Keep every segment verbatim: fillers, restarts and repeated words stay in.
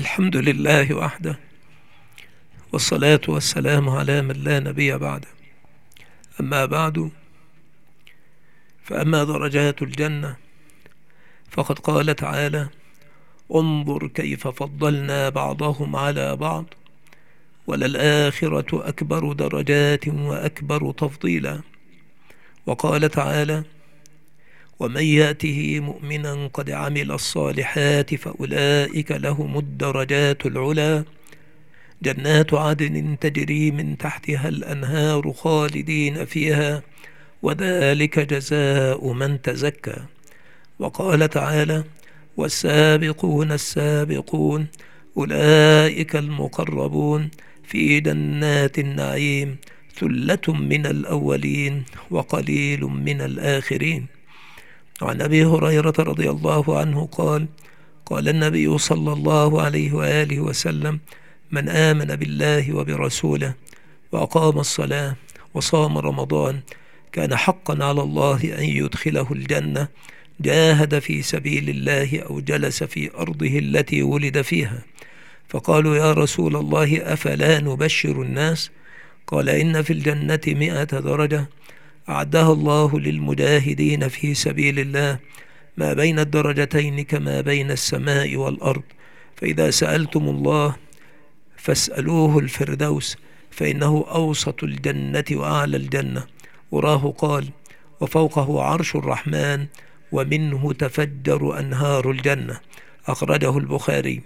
الحمد لله وحده، والصلاة والسلام على من لا نبي بعده. أما بعد، فأما درجات الجنة فقد قال تعالى: انظر كيف فضلنا بعضهم على بعض وللآخرة أكبر درجات وأكبر تفضيلا. وقال تعالى: ومن يأته مؤمنا قد عمل الصالحات فأولئك لهم الدرجات العلى جنات عدن تجري من تحتها الأنهار خالدين فيها وذلك جزاء من تزكى. وقال تعالى: والسابقون السابقون أولئك المقربون في جنات النعيم ثلة من الأولين وقليل من الآخرين. وعن أبي هريرة رضي الله عنه قال: قال النبي صلى الله عليه وآله وسلم: من آمن بالله وبرسوله وأقام الصلاة وصام رمضان كان حقا على الله أن يدخله الجنة، جاهد في سبيل الله أو جلس في أرضه التي ولد فيها. فقالوا: يا رسول الله أفلا نبشر الناس؟ قال: إن في الجنة مئة درجة أعدها الله للمجاهدين في سبيل الله، ما بين الدرجتين كما بين السماء والأرض، فإذا سألتم الله فاسألوه الفردوس فإنه أوسط الجنة وأعلى الجنة. وراه قال: وفوقه عرش الرحمن ومنه تفجر أنهار الجنة. أخرجه البخاري.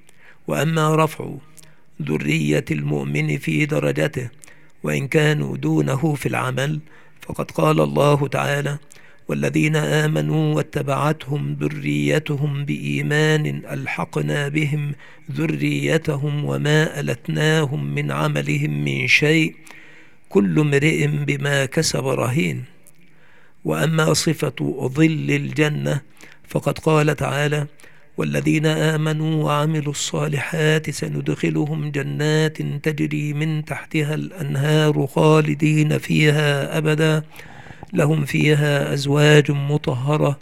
وأما رفع ذرية المؤمن في درجته وإن كانوا دونه في العمل فقد قال الله تعالى: والذين آمنوا واتبعتهم ذريتهم بإيمان ألحقنا بهم ذريتهم وما ألتناهم من عملهم من شيء كل امرئ بما كسب رهين. وأما صفة ظل الجنة فقد قال تعالى: والذين آمنوا وعملوا الصالحات سندخلهم جنات تجري من تحتها الأنهار خالدين فيها أبدا لهم فيها أزواج مطهرة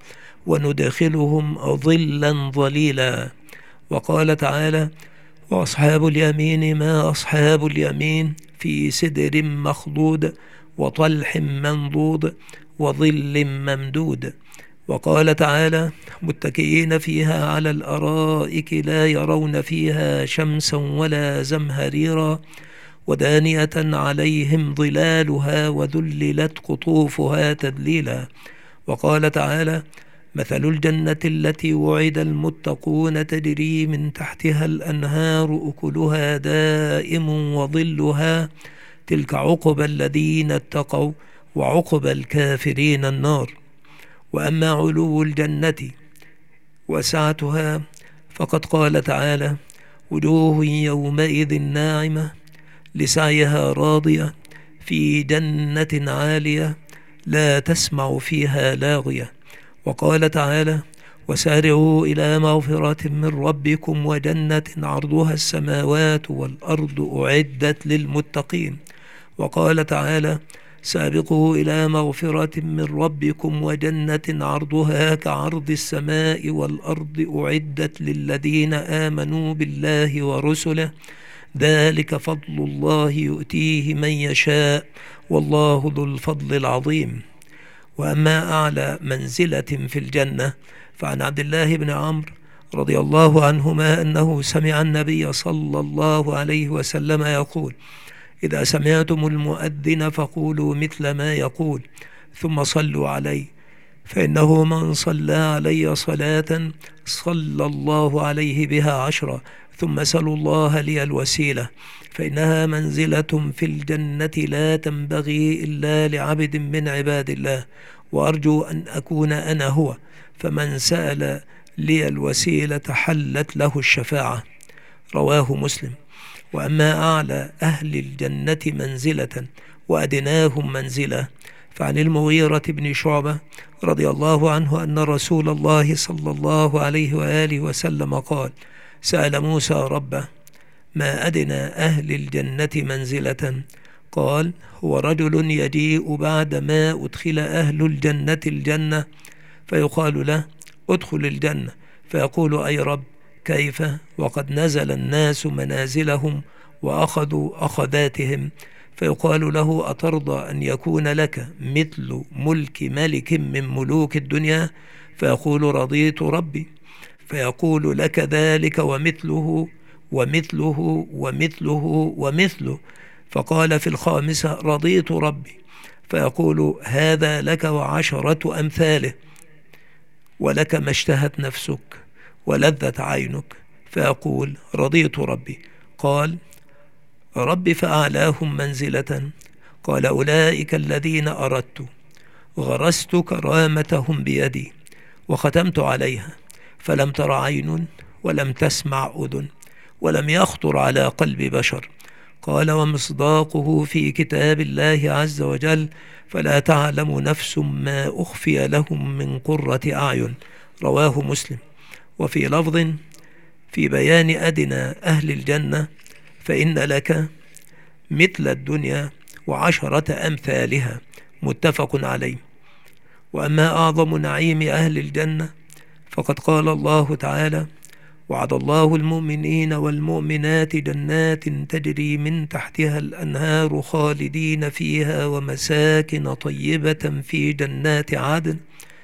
وندخلهم ظلا ظليلا. وقال تعالى: وأصحاب اليمين ما أصحاب اليمين في سدر مخضود وطلح منضود وظل ممدود. وقال تعالى: متكئين فيها على الأرائك لا يرون فيها شمسا ولا زمهريرا ودانية عليهم ظلالها وذللت قطوفها تذليلا. وقال تعالى: مثل الجنة التي وعد المتقون تجري من تحتها الأنهار أكلها دائم وظلها تلك عقبى الذين اتقوا وعقبى الكافرين النار. وأما علو الجنة وسعتها فقد قال تعالى: وجوه يومئذ ناعمة لسعيها راضية في جنة عالية لا تسمع فيها لاغية. وقال تعالى: وسارعوا إلى مغفرة من ربكم وجنة عرضها السماوات والأرض أعدت للمتقين. وقال تعالى: سابقوا إلى مغفرة من ربكم وجنة عرضها كعرض السماء والأرض أعدت للذين آمنوا بالله ورسله ذلك فضل الله يؤتيه من يشاء والله ذو الفضل العظيم. وأما أعلى منزلة في الجنة فعن عبد الله بن عمرو رضي الله عنهما أنه سمع النبي صلى الله عليه وسلم يقول: إذا سمعتم المؤذن فقولوا مثل ما يقول ثم صلوا عليه، فإنه من صلى علي صلاة صلى الله عليه بها عشرة، ثم سلوا الله لي الوسيلة فإنها منزلة في الجنة لا تنبغي إلا لعبد من عباد الله، وأرجو أن أكون أنا هو، فمن سأل لي الوسيلة حلت له الشفاعة. رواه مسلم. وأما أعلى أهل الجنة منزلة وأدناهم منزلة فعن المغيرة بن شعبة رضي الله عنه أن رسول الله صلى الله عليه وآله وسلم قال: سأل موسى ربه: ما أدنى أهل الجنة منزلة؟ قال: هو رجل يجيء بعد ما أدخل أهل الجنة الجنة فيقال له: ادخل الجنة، فيقول: أي رب كيف وقد نزل الناس منازلهم وأخذوا أخذاتهم، فيقال له: أترضى أن يكون لك مثل ملك ملك من ملوك الدنيا؟ فيقول: رضيت ربي. فيقول: لك ذلك ومثله ومثله ومثله ومثله. فقال في الخامسة: رضيت ربي. فيقول: هذا لك وعشرة أمثاله، ولك ما اشتهت نفسك ولذت عينك. فيقول: رضيت ربي. قال: رب فأعلاهم منزلة. قال: أولئك الذين أردت، غرست كرامتهم بيدي وختمت عليها، فلم تر عين ولم تسمع أذن ولم يخطر على قلب بشر. قال: ومصداقه في كتاب الله عز وجل: فلا تعلم نفس ما أخفي لهم من قرة أعين. رواه مسلم. وفي لفظ: في بيان أدنى أهل الجنة: فإن لك مثل الدنيا وعشرة أمثالها. متفق عليه. وأما أعظم نعيم أهل الجنة فقد قال الله تعالى: وعد الله المؤمنين والمؤمنات جنات تجري من تحتها الأنهار خالدين فيها ومساكن طيبة في جنات عدن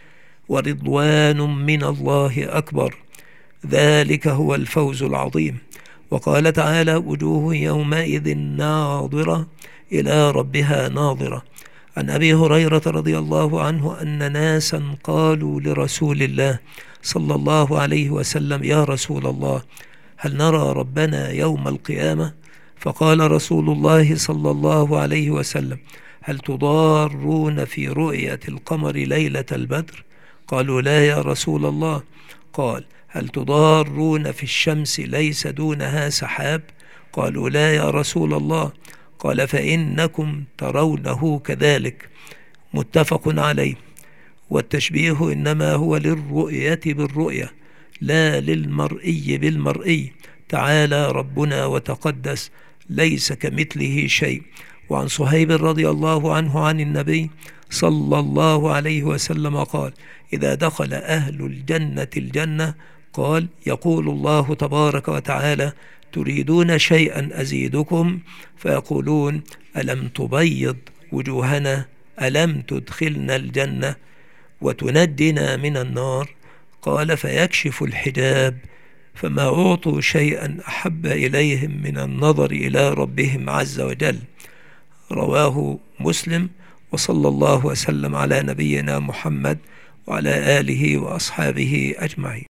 ورضوان من الله أكبر، ذلك هو الفوز العظيم. وقال تعالى: وجوه يومئذ ناظرة إلى ربها ناظرة. عن أبي هريرة رضي الله عنه أن ناسا قالوا لرسول الله صلى الله عليه وسلم: يا رسول الله، هل نرى ربنا يوم القيامة؟ فقال رسول الله صلى الله عليه وسلم: هل تضارون في رؤية القمر ليلة البدر؟ قالوا: لا يا رسول الله. قال: هل تضارون في الشمس ليس دونها سحاب؟ قالوا: لا يا رسول الله. قال: فإنكم ترونه كذلك. متفق عليه. والتشبيه إنما هو للرؤية بالرؤية لا للمرئي بالمرئي. تعالى ربنا وتقدس، ليس كمثله شيء. وعن صهيب رضي الله عنه عن النبي صلى الله عليه وسلم قال: إذا دخل أهل الجنة الجنة قال: يقول الله تبارك وتعالى: تريدون شيئا أزيدكم؟ فيقولون: ألم تبيض وجوهنا؟ ألم تدخلنا الجنة وتندنا من النار؟ قال: فيكشف الحجاب، فما أعطوا شيئا أحب إليهم من النظر إلى ربهم عز وجل. رواه مسلم. وصلى الله وسلم على نبينا محمد وعلى آله وأصحابه أجمعين.